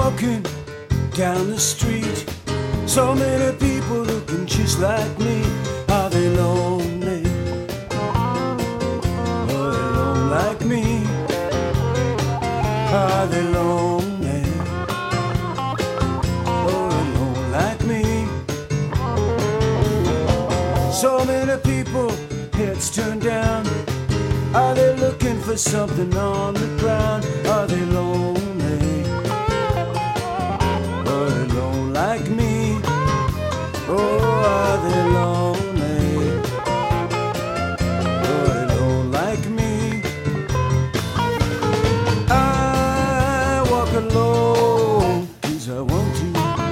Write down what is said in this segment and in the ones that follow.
walking down the street. So many people looking just like me. Are they lonely? Are they lonely like me? Are they lonely? Are they lonely like me? So many people, heads turned down. Are they looking for something on the ground? Are they lonely? Are they lonely like me? Oh, are they lonely? Are they lonely like me? I walk alone 'cause I want to,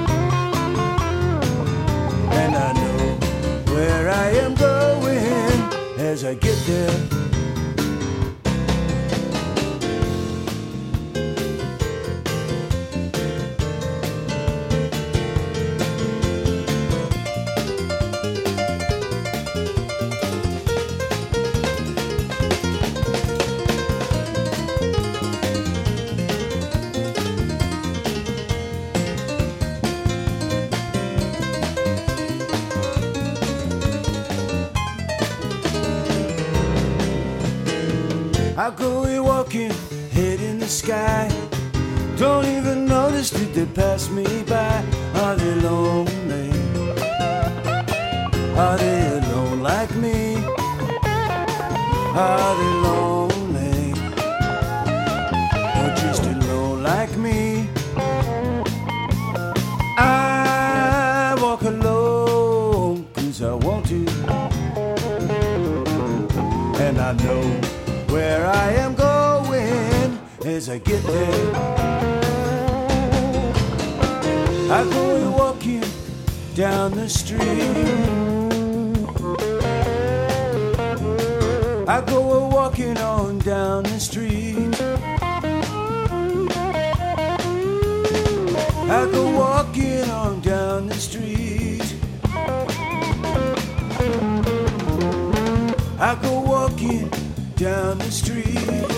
and I know where I am going as I get there. I go walking, head in the sky. Don't even notice that they pass me by. Are they lonely? Are they alone like me? Are they lonely? Or just alone like me? I walk alone 'cause I want to, and I know where I am going as I get there. I go walking down the street. I go walking on down the street. I go walking on down the street. I go walking down the street.